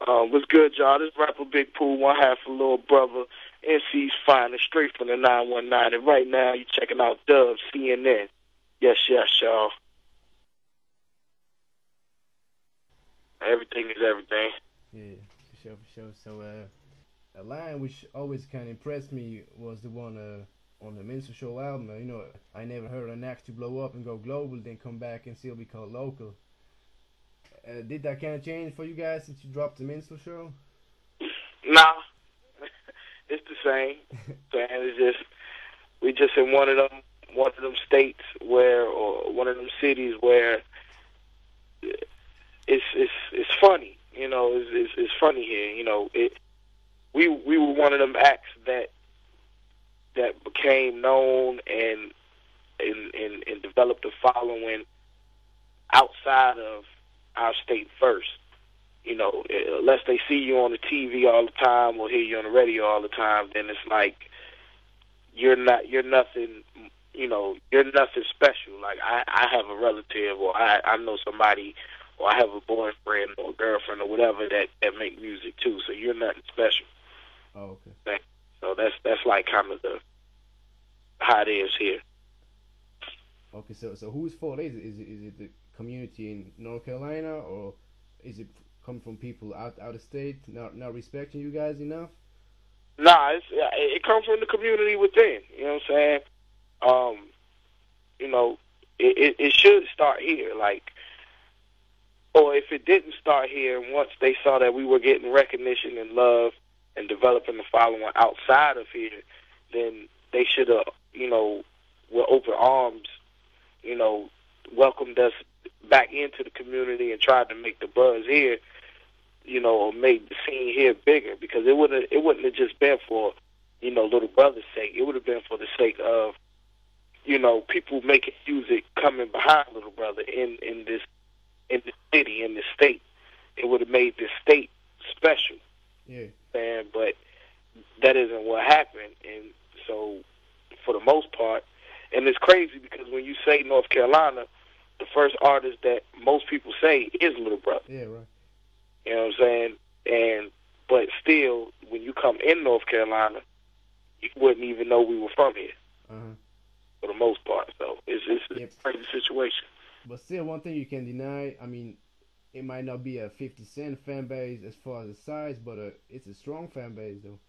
What's good, y'all? This rapper Big Pooh, one half a little brother. NC's finest, straight from the 919. And right now, you're checking out Dubs, CNN. Yes, yes, y'all. Everything is everything. Yeah, for sure, for sure. So, a line which always kind of impressed me was the one on the Minstrel Show album. You know, I never heard an act to blow up and go global, then come back and still be called local. Did that kind of change for you guys since you dropped the Minstrel Show? Nah, it's the same. It's just we just in one of them states where, or one of them cities where it's funny. You know, it's funny here. You know, we were one of them acts that became known and developed a following outside of our state first. You know, unless they see you on the TV all the time or hear you on the radio all the time, then it's like you're nothing. You know, you're nothing special. Like I have a relative, or I know somebody, or I have a boyfriend or girlfriend or whatever that make music too. So you're nothing special. Oh, okay. So that's like kind of the how it is here. Okay, so whose fault is it? Is it the community in North Carolina, or is it come from people out of state not respecting you guys enough? Nah, it comes from the community within. You know what I'm saying? You know, it should start here. Like, or if it didn't start here, once they saw that we were getting recognition and love and developing the following outside of here, then they should have, you know, with open arms, you know, welcomed us back into the community and tried to make the buzz here, you know, or make the scene here bigger, because it wouldn't have just been for, you know, Little Brother's sake. It would have been for the sake of, you know, people making music coming behind Little Brother in the city, in the state. It would have made this state special. Yeah. But that isn't what happened. And so for the most part, and it's crazy because when you say North Carolina, the first artist that most people say is Little Brother. Yeah, right. You know what I'm saying? But still, when you come in North Carolina, you wouldn't even know we were from here. Uh-huh. For the most part. So it's a crazy situation. But still, one thing you can deny, I mean, it might not be a 50 Cent fan base as far as the size, but it's a strong fan base, though.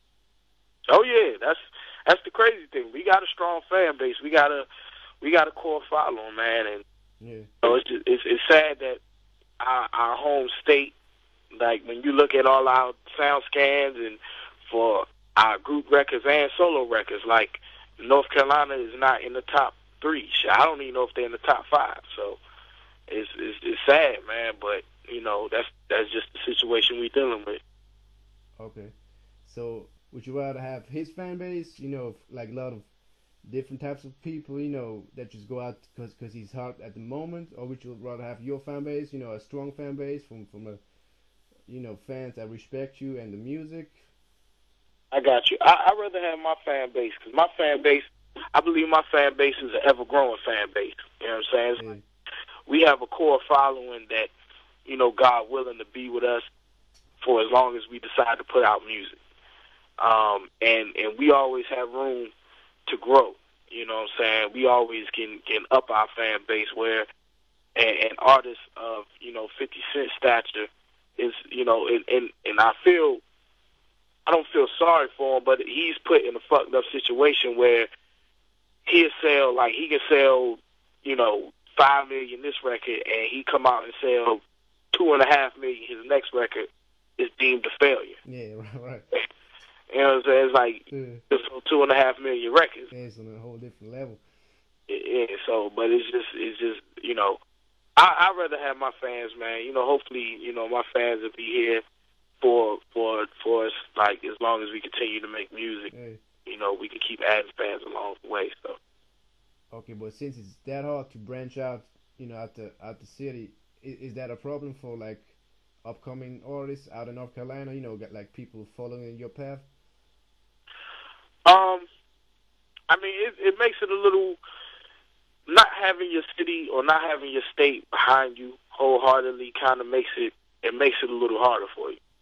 Oh yeah, that's the crazy thing. We got a strong fan base. We got a core following, man, and yeah. So it's sad that our home state, like when you look at all our sound scans and for our group records and solo records, like North Carolina is not in the top 3. I don't even know if they're in the top 5. So it's sad, man. But you know that's just the situation we dealing with. Okay, so would you rather have his fan base, you know, like a lot of different types of people, you know, that just go out because he's hot at the moment, or would you rather have your fan base, you know, a strong fan base from a, you know, fans that respect you and the music? I got you. I'd rather have my fan base, because my fan base, I believe my fan base is an ever-growing fan base. You know what I'm saying? Yeah. We have a core following that, you know, God willing to be with us for as long as we decide to put out music. And we always have room to grow. You know what I'm saying? We always can up our fan base where an artist of, you know, 50 Cent stature is, you know, and I don't feel sorry for him, but he's put in a fucked up situation where he can sell, you know, 5 million this record, and he come out and sell 2.5 million his next record is deemed a failure. Yeah, right. You know what I'm saying? It's like it's 2.5 million records. Yeah, it's on a whole different level. Yeah, so but it's just you know, I'd rather have my fans, man. You know, hopefully, you know, my fans will be here for us, like, as long as we continue to make music. Hey. You know, we can keep adding fans along the way. So. Okay, but since it's that hard to branch out, you know, out the city, is that a problem for like upcoming artists out in North Carolina? You know, get like people following your path. I mean, it makes it a little, not having your city or not having your state behind you wholeheartedly kind of makes it a little harder for you.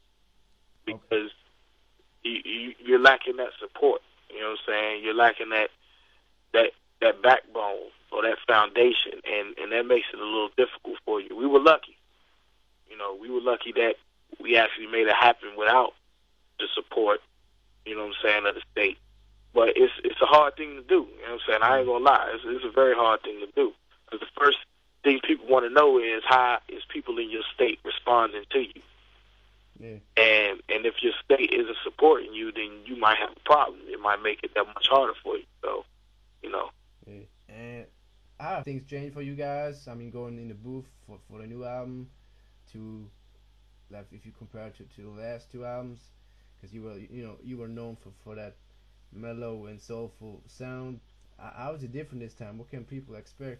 Okay. because you're lacking that support. You know what I'm saying? You're lacking that that backbone or that foundation, and that makes it a little difficult for you. We were lucky. We were lucky that we actually made it happen without the support, you know what I'm saying, of the state. But it's a hard thing to do, you know what I'm saying? I ain't Yeah. gonna lie, it's a very hard thing to do. Because the first thing people want to know is how is people in your state responding to you. Yeah. And if your state isn't supporting you, then you might have a problem. It might make it that much harder for you. So, you know. Yeah. And how have things changed for you guys? I mean, going in the booth for the new album to, like, if you compare it to the last two albums, because you were known for that mellow and soulful sound. How is it different this time? What can people expect?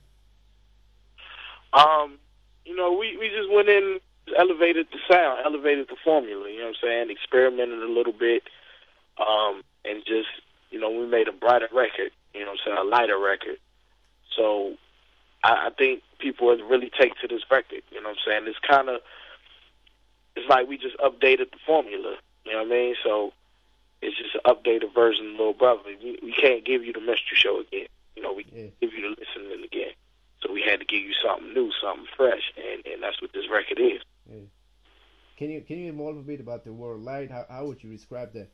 Um, we just went in, elevated the sound, elevated the formula, you know what I'm saying? Experimented a little bit, and just, we made a brighter record, you know what I'm saying, a lighter record. So I think people would really take to this record, you know what I'm saying? It's like we just updated the formula, you know what I mean? So it's just an updated version of Little Brother. We can't give you the mystery show again. We Yeah. can't give you the listening again. So we had to give you something new, something fresh, and that's what this record is. Yeah. Can you evolve a bit about the word light? How would you describe that?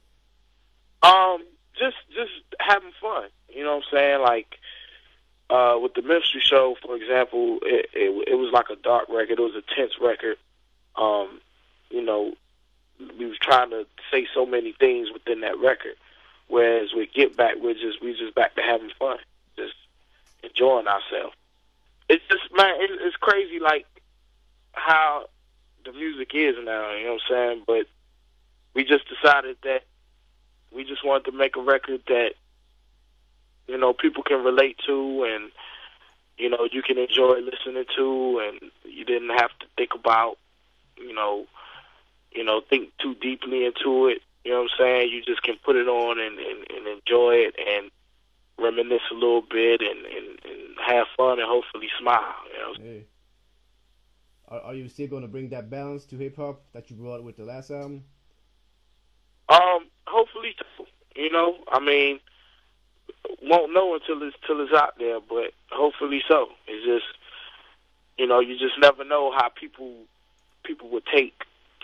Just having fun. You know what I'm saying? Like with the mystery show, for example, it was like a dark record. It was a tense record. Um, you know, we was trying to say so many things within that record. Whereas with Get Back, we just back to having fun, just enjoying ourselves. It's just, man, it's crazy like how the music is now. You know what I'm saying? But we just decided that we just wanted to make a record that people can relate to, and you can enjoy listening to, and you didn't have to think about you know think too deeply into it. You know what I'm saying? You just can put it on and enjoy it and reminisce a little bit and have fun and hopefully smile. Yeah. Are you still going to bring that balance to hip hop that you brought with the last album? Hopefully, so. I mean, won't know until it's out there, but hopefully so. It's just, you just never know how people would take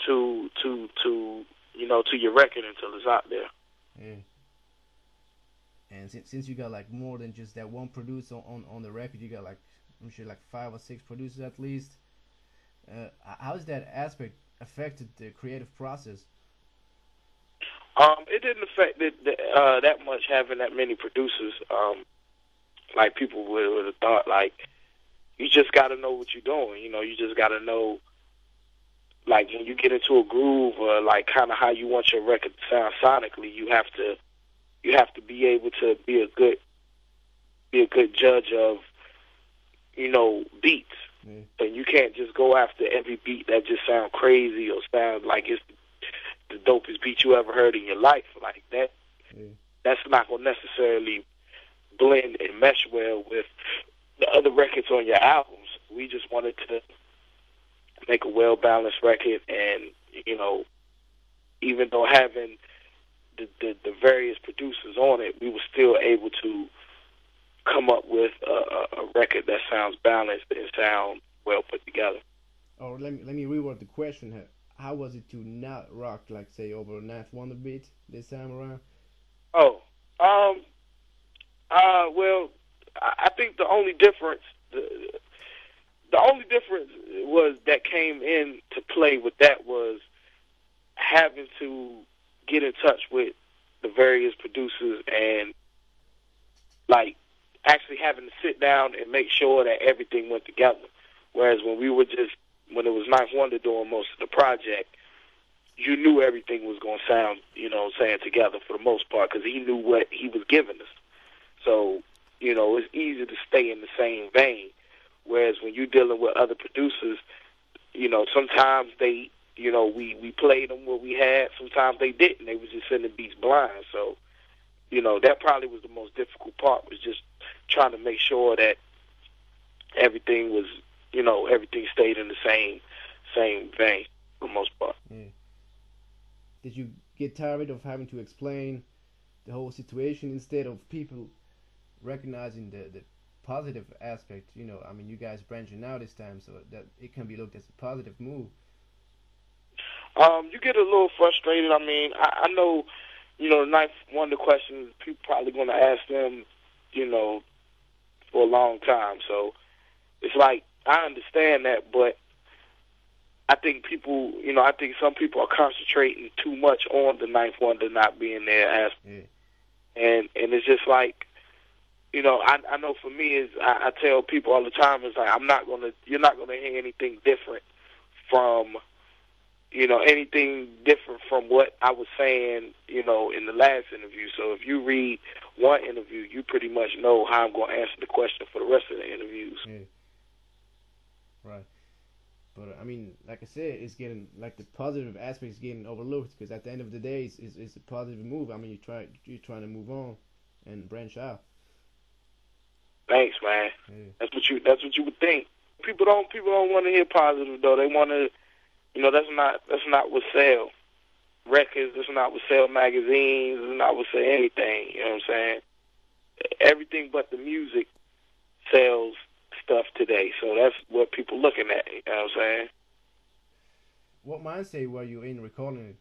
to your record until it's out there. Yeah. And since you got like more than just that one producer on the record, you got like, I'm sure, like 5 or 6 producers at least. How's that aspect affected the creative process? It didn't affect it that much having that many producers. Like people would have thought, like you just got to know what you're doing. You just got to know, like when you get into a groove or like kind of how you want your record to sound sonically. You have to be able to be a good judge of beats. Yeah. And you can't just go after every beat that just sound crazy or sound like it's the dopest beat you ever heard in your life. Like that, Yeah. that's not going to necessarily blend and mesh well with the other records on your albums. We just wanted to make a well-balanced record, and even though having the various producers on it, we were still able to come up with a record that sounds balanced and sound well put together. Or let me reword the question here. How was it to not rock, like, say, over Ninth Wonder beat this time around? Oh, well, I think the only difference was that came in to play with that was having to get in touch with the various producers and like actually having to sit down and make sure that everything went together. Whereas when it was Ninth Wonder doing most of the project, you knew everything was going to sound, together for the most part because he knew what he was giving us. So, it's easy to stay in the same vein. Whereas when you're dealing with other producers, sometimes they, we played them what we had. Sometimes they didn't. They was just sending beats blind. So, that probably was the most difficult part, was just trying to make sure that everything was, everything stayed in the same vein for the most part. Yeah. did you get tired of having to explain the whole situation instead of people recognizing the positive aspect? You know, I mean, you guys branching out this time, so that it can be looked as a positive move. You get a little frustrated. I mean, I know, the ninth one of the questions people probably going to ask them, you know, for a long time. So it's like I understand that, but I think I think some people are concentrating too much on the ninth wonder not being there as, Yeah. and it's just like, I know for me is I tell people all the time is like you're not gonna hear anything different from anything different from what I was saying, in the last interview. So if you read one interview, you pretty much know how I'm going to answer the question for the rest of the interviews. Yeah. Right. But I mean, like I said, it's getting like the positive aspect is getting overlooked because at the end of the day, it's a positive move. I mean, you're trying to move on and branch out. Thanks, man. Yeah. That's what you would think. People don't want to hear positive though. They want to, that's not what sell records. That's not what sell magazines. That's not what sell anything. You know what I'm saying? Everything but the music sells stuff today. So that's what people looking at. You know what I'm saying? What mindset were you in recording it?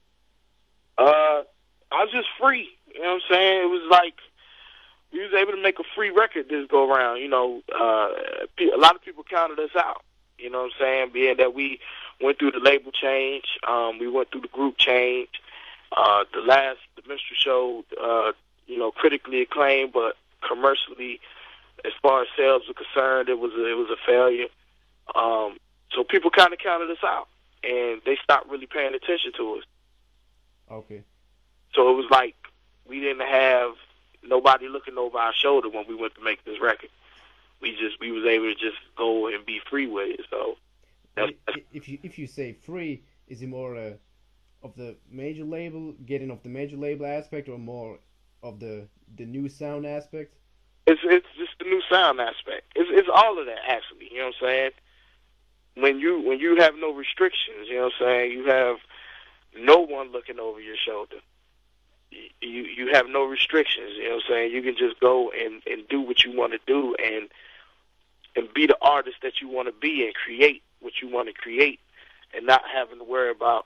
I was just free. You know what I'm saying? It was like we was able to make a free record this go around. A lot of people counted us out. You know what I'm saying? Being that we went through the label change, we went through the group change. The minstrel show, critically acclaimed, but commercially, as far as sales are concerned, it was a failure. So people kind of counted us out, and they stopped really paying attention to us. Okay. So it was like we didn't have nobody looking over our shoulder when we went to make this record. We was able to just go and be free with it. So if you say free, is it more of the major label, getting off the major label aspect, or more of the new sound aspect? It's just the new sound aspect. It's all of that actually. You know what I'm saying? When you have no restrictions, you know what I'm saying? You have no one looking over your shoulder. You have no restrictions. You know what I'm saying? You can just go and do what you want to do and be the artist that you want to be and create what you want to create, and not having to worry about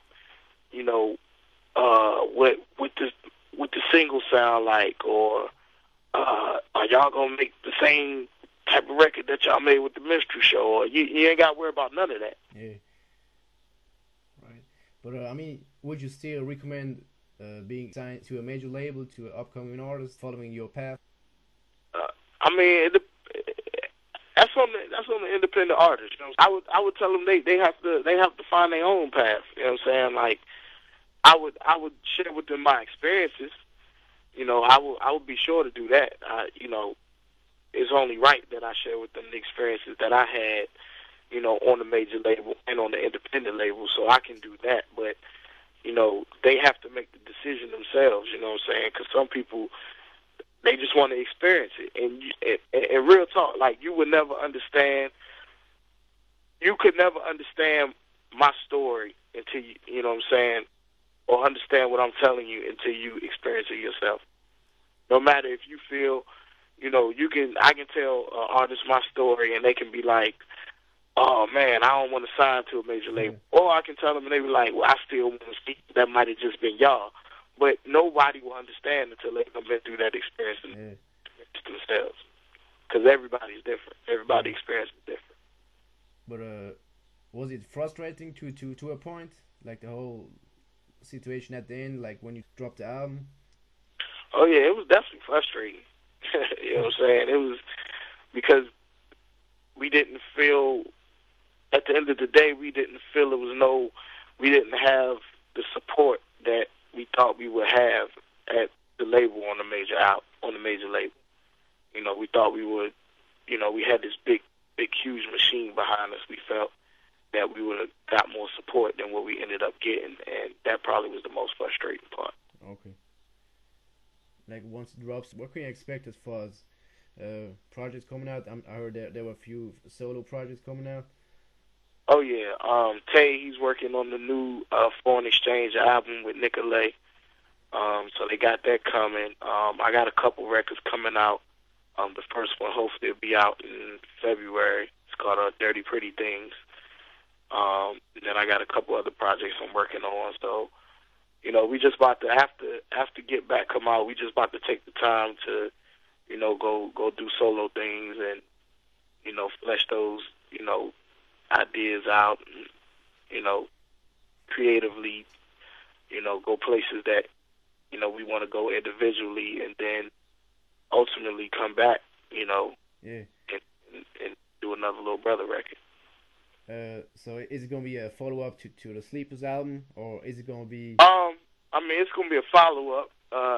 what the single sound like, or are y'all gonna make the same type of record that y'all made with the minstrel show? Or you ain't got to worry about none of that. Yeah. Right. But I mean, would you still recommend being signed to a major label, to an upcoming artist, following your path? I mean, that's on the independent artist. You know? I would tell them they have to find their own path. You know what I'm saying? Like I would share with them my experiences. I would be sure to do that. It's only right that I share with them the experiences that I had, on the major label and on the independent label, so I can do that. But they have to make the decision themselves. You know what I'm saying? Because some people, they just want to experience it. And real talk, like you would never understand. You could never understand my story until you know what I'm saying, or understand what I'm telling you until you experience it yourself. No matter if you feel, I can tell artists my story and they can be like, oh man, I don't want to sign to a major label. Or I can tell them and they be like, well, I still want to speak. That might have just been y'all. But nobody will understand until they've been through that experience themselves. Because everybody's different. Everybody's experience is different. But was it frustrating to a point? Like the whole situation at the end, like when you dropped the album? Oh yeah, it was definitely frustrating. You know what I'm saying? It was because we didn't feel, at the end of the day, we didn't have the support that we thought we would have at the label on the major label. We thought we would, we had this big, huge machine behind us. We felt that we would have got more support than what we ended up getting, and that probably was the most frustrating part. Okay. Like once it drops, what can you expect as far as projects coming out? I heard there were a few solo projects coming out. Oh yeah, Tay, he's working on the new Foreign Exchange album with Nicolay. So they got that coming. I got a couple records coming out. The first one hopefully will be out in February. It's called Dirty Pretty Things. And then I got a couple other projects I'm working on. So, you know, we just about to after Get Back come out, we just about to take the time to, you know, go do solo things and, you know, flesh those, you know, ideas out and, you know, creatively, you know, go places that, you know, we want to go individually, and then ultimately come back, you know, Yeah. and do another Little Brother record. So is it gonna be a follow up to the Sleepers album, or is it gonna be? I mean, it's gonna be a follow up.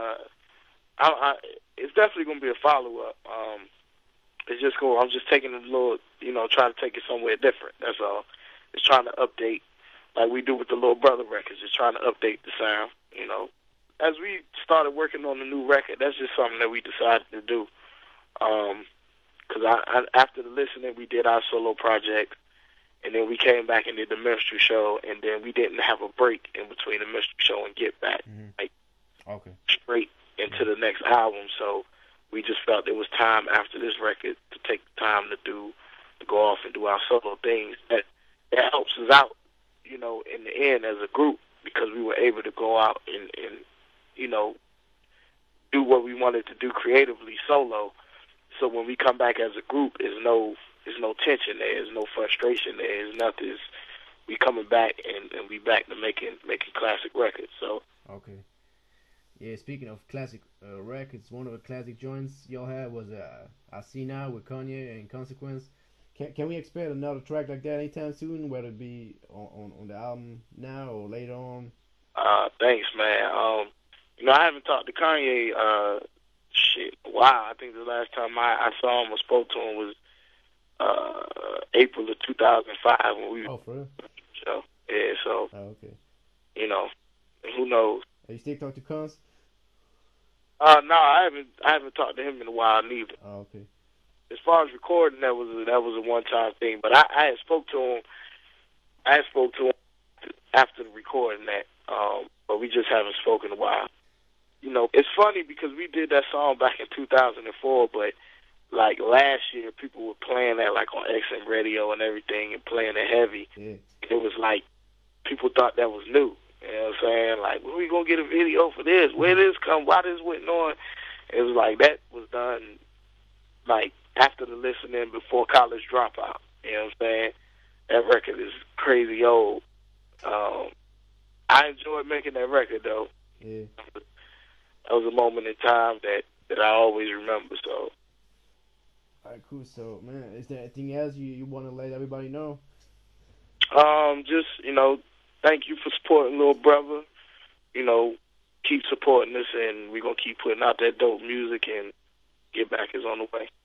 It's definitely gonna be a follow up. It's just cool. I'm just taking a little, you know, trying to take it somewhere different. That's all. It's trying to update, like we do with the Little Brother records. Just trying to update the sound, you know. As we started working on the new record, that's just something that we decided to do. Because after the listening, we did our solo project, and then we came back and did the Minstrel Show, and then we didn't have a break in between the Minstrel Show and Get Back, like straight into the next album. So we just felt it was time after this record to take the time to go off and do our solo things. That helps us out, you know, in the end as a group, because we were able to go out and you know, do what we wanted to do creatively solo. So when we come back as a group, there's no tension there, there's no frustration there, there's nothing. We coming back and we back to making classic records. So okay, yeah. Speaking of classic records, one of the classic joints y'all had was "I See Now" with Kanye and Consequence. Can we expect another track like that anytime soon? Whether it be on the album now or later on? Thanks, man. You know, I haven't talked to Kanye wow. I think the last time I saw him or spoke to him was April of 2005 when we. Oh, for real? So yeah, so. Oh, okay. You know, who knows? Are you still talk to Cons? No, I haven't talked to him in a while neither. Oh, okay. As far as recording, that was a one-time thing. But I had spoke to him. After the recording that, but we just haven't spoken in a while. You know, it's funny because we did that song back in 2004, but like last year, people were playing that like on XM radio and everything, and playing it heavy. Yeah. It was like people thought that was new. You know what I'm saying? Like, when we gonna get a video for this? Where this come? Why this went on? It was like that was done like after the listening, before College Dropout. You know what I'm saying? That record is crazy old. I enjoyed making that record though. Yeah. That was a moment in time that I always remember. So. Alright, cool. So, man, is there anything else you want to let everybody know? Just, you know, thank you for supporting Little Brother. You know, keep supporting us, and we're going to keep putting out that dope music, and Get Back is on the way.